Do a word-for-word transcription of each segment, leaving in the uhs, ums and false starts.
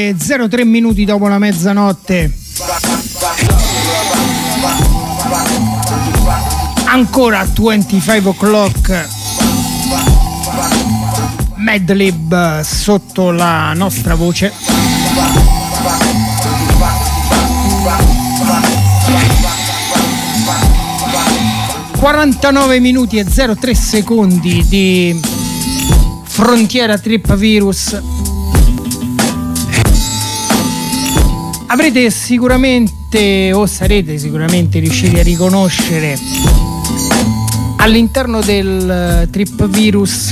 nove, zero tre minuti dopo la mezzanotte. Ancora venticinque o'clock. Madlib sotto la nostra voce. quarantanove minuti e zero tre secondi di Frontiera Trip Virus. Avrete sicuramente o sarete sicuramente riusciti a riconoscere all'interno del Trip Virus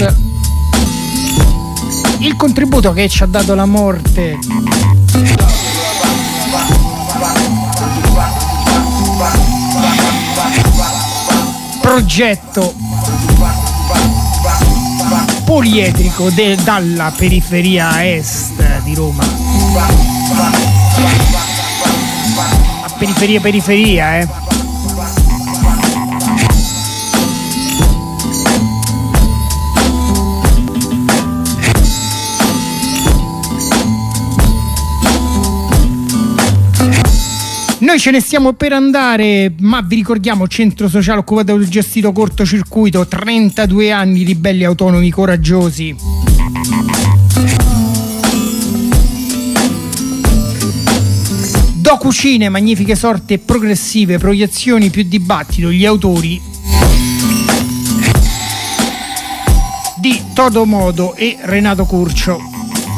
il contributo che ci ha dato la morte progetto poliedrico de, dalla periferia est di Roma. A periferia periferia eh Noi ce ne stiamo per andare, ma vi ricordiamo centro sociale occupato e gestito cortocircuito, trentadue anni di belli autonomi coraggiosi. Docucine, magnifiche sorte progressive, proiezioni più dibattito, gli autori di Toto Modo e Renato Curcio.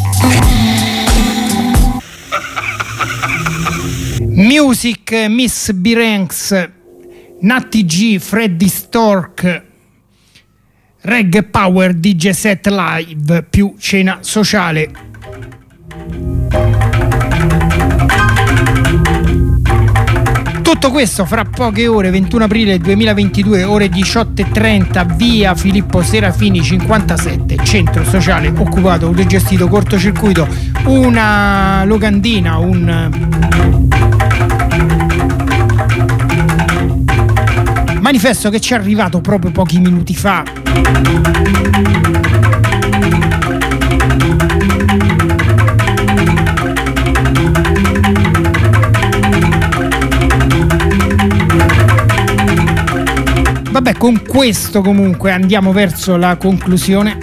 Music, Miss B-Ranks, Natty G, Freddy Stork, Reg Power, D J Set Live più cena sociale. Tutto questo fra poche ore, ventuno aprile duemilaventidue, ore diciotto e trenta, via Filippo Serafini cinquantasette, centro sociale occupato, autogestito, cortocircuito, una locandina, un manifesto che ci è arrivato proprio pochi minuti fa. Vabbè, con questo comunque andiamo verso la conclusione.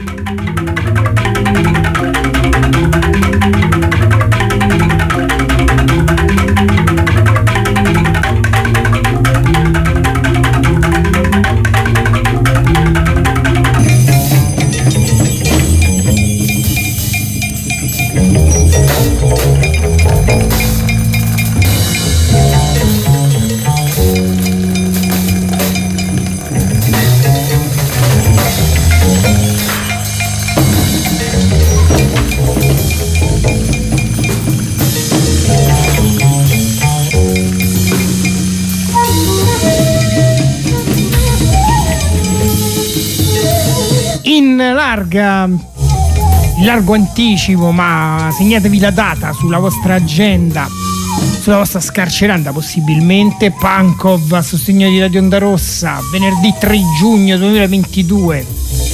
Larga, largo anticipo, ma segnatevi la data sulla vostra agenda, sulla vostra scarceranda possibilmente. Pankov a sostegno di Radio Onda Rossa, venerdì tre giugno duemilaventidue,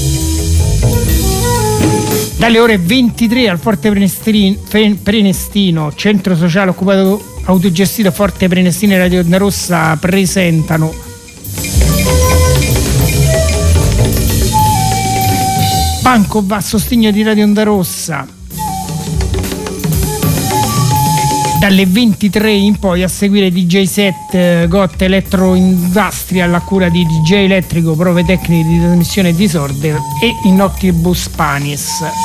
dalle ore ventitré al Forte Prenestino, centro sociale occupato autogestito Forte Prenestino e Radio Onda Rossa presentano Pankov a sostegno di Radio Onda Rossa, dalle ventitré in poi a seguire D J set Got Electro Industrial a cura di D J Elettrico, prove tecniche di trasmissione e disorder e Innoctibus Panis.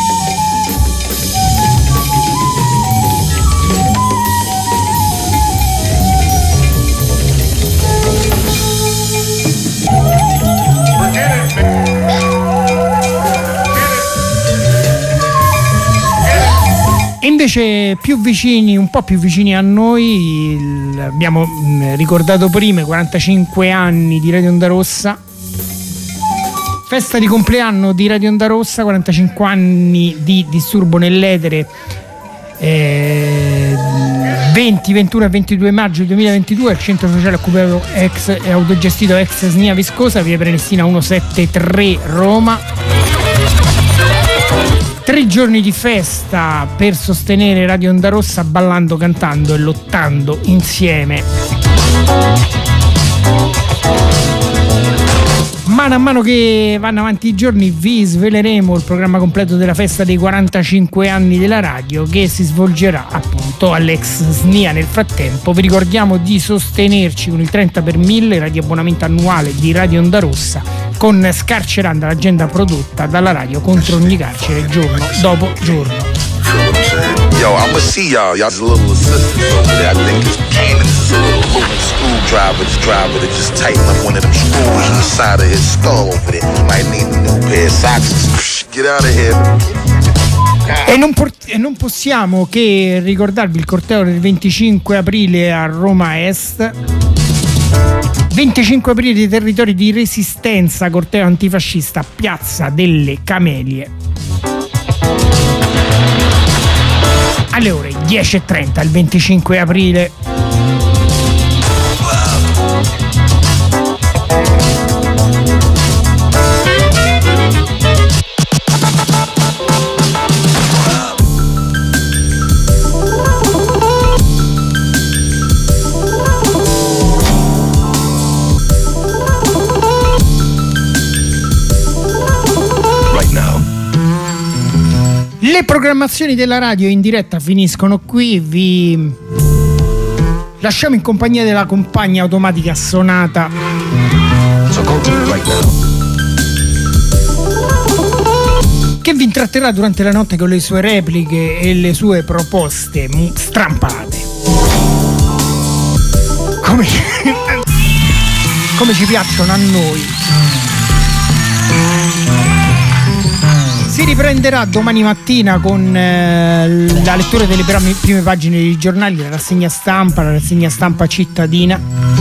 Invece più vicini, un po' più vicini a noi, il, abbiamo ricordato prima, quarantacinque anni di Radio Onda Rossa, festa di compleanno di Radio Onda Rossa, quarantacinque anni di Disturbo nell'etere, eh, venti, ventuno e ventidue maggio duemilaventidue al centro sociale occupato ex e autogestito ex Snia Viscosa, via Prenestina centosettantatré Roma. Tre giorni di festa per sostenere Radio Onda Rossa, ballando, cantando e lottando insieme. Mano a mano che vanno avanti i giorni vi sveleremo il programma completo della festa dei quarantacinque anni della radio, che si svolgerà appunto all'ex S N I A. Nel frattempo vi ricordiamo di sostenerci con il trenta per mille radioabbonamento annuale di Radio Onda Rossa, con scarcerando l'agenda prodotta dalla radio contro ogni carcere giorno dopo giorno. Yo, I'ma see y'all. Y'all's a little assistance over there. I think it's Cannon. It's a little Lumen screwdriver, the driver that just tightened up one of them screws in the side of his skull over there. He might need a new pair of socks. Get out of here. E non, por- e non possiamo che ricordarvi il corteo del venticinque aprile a Roma Est. venticinque aprile dei territori di resistenza, corteo antifascista, Piazza delle Camelie. Alle ore dieci e trenta il venticinque aprile. Le programmazioni della radio in diretta finiscono qui, vi lasciamo in compagnia della compagna automatica Sonata, che vi intratterà durante la notte con le sue repliche e le sue proposte strampalate, come, come ci piacciono a noi. Si riprenderà domani mattina con eh, la lettura delle prime pagine dei giornali, la rassegna stampa, la rassegna stampa cittadina.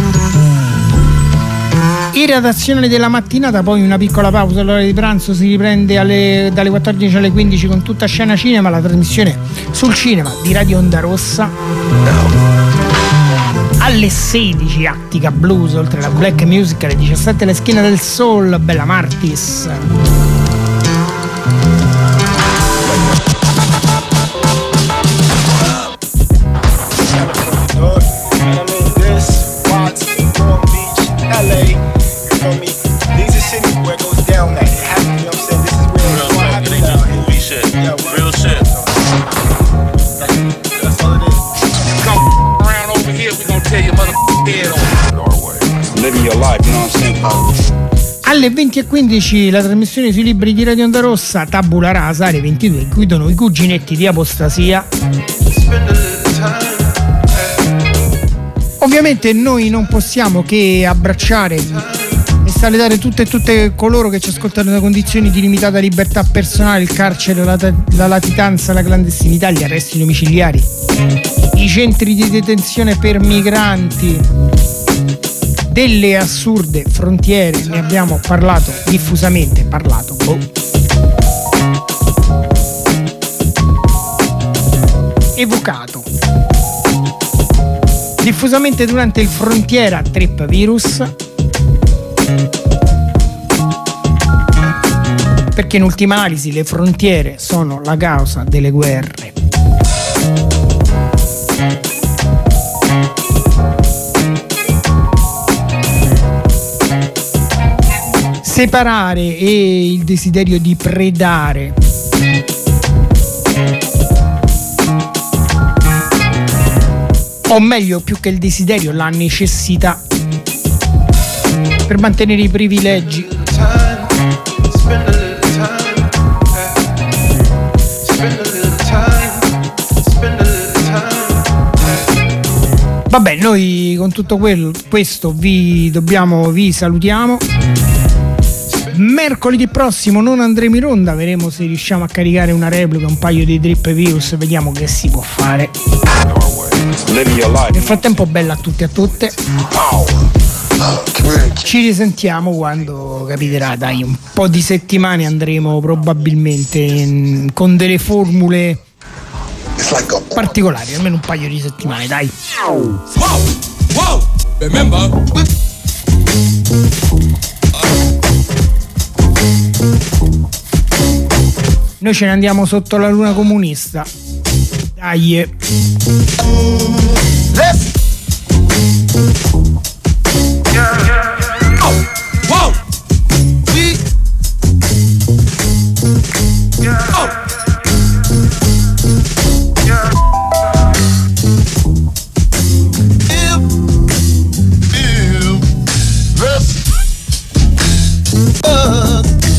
Il redazionale della mattinata, poi una piccola pausa all'ora di pranzo, si riprende alle, dalle quattordici alle quindici con Tutta Scena Cinema, la trasmissione sul cinema di Radio Onda Rossa. Alle sedici Attica Blues, oltre alla black music, alle diciassette le schiene del soul, Bella Martis. Alle venti e quindici la trasmissione sui libri di Radio Onda Rossa, Tabula Rasa. Alle ventidue guidano i cuginetti di Apostasia. Ovviamente noi non possiamo che abbracciare e salutare tutte e tutte coloro che ci ascoltano da condizioni di limitata libertà personale, il carcere, la, la latitanza, la clandestinità, gli arresti domiciliari, i centri di detenzione per migranti, delle assurde frontiere. Ne abbiamo parlato diffusamente, parlato, boh. evocato diffusamente durante il Frontiera Trip Virus, perché in ultima analisi le frontiere sono la causa delle guerre. Separare e il desiderio di predare o meglio, più che il desiderio, la necessità per mantenere i privilegi. Vabbè, noi con tutto quello, questo vi dobbiamo, vi salutiamo. Mercoledì prossimo non andremo in onda, vedremo se riusciamo a caricare una replica, un paio di Trip Virus, vediamo che si può fare. Nel frattempo, bella a tutti e a tutte. Ci risentiamo quando capiterà, dai, un po' di settimane andremo probabilmente in, con delle formule particolari, almeno un paio di settimane, dai. Wow, wow, remember. Noi ce ne andiamo sotto la luna comunista. Dai. Let's. Yeah, yeah. Oh, whoa. We. Yeah. Oh. Yeah. If, if, let's. Uh.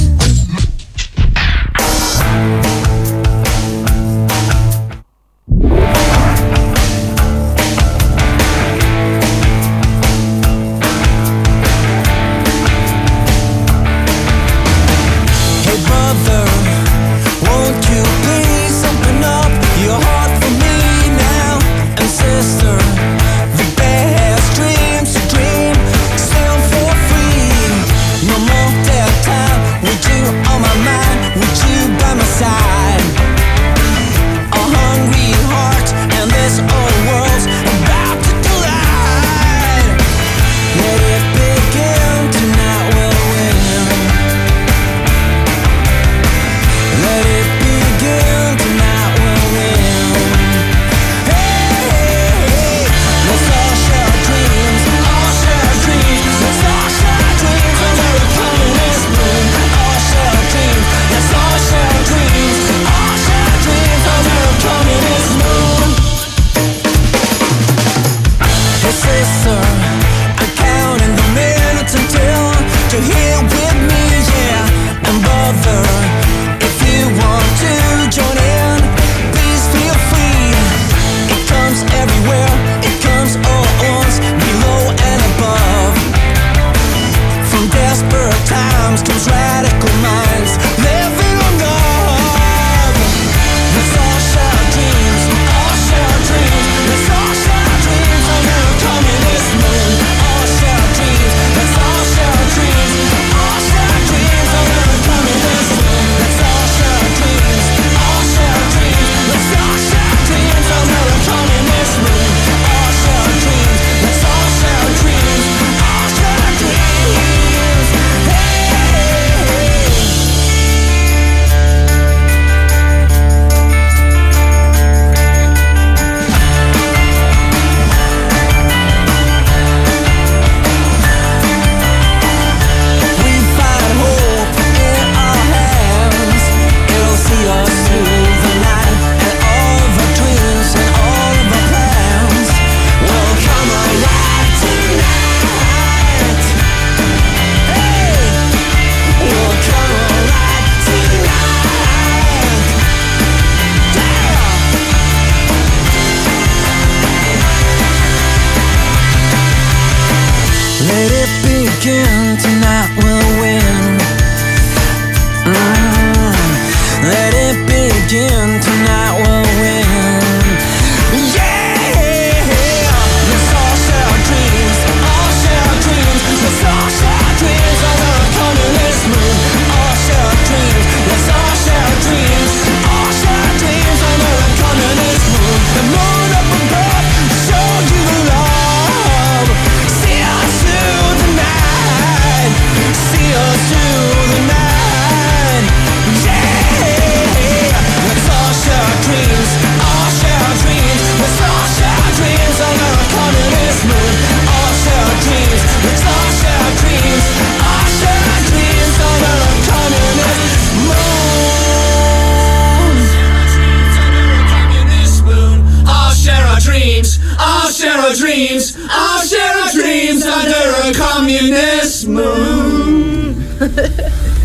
Dreams, I'll share our dreams under a communist moon.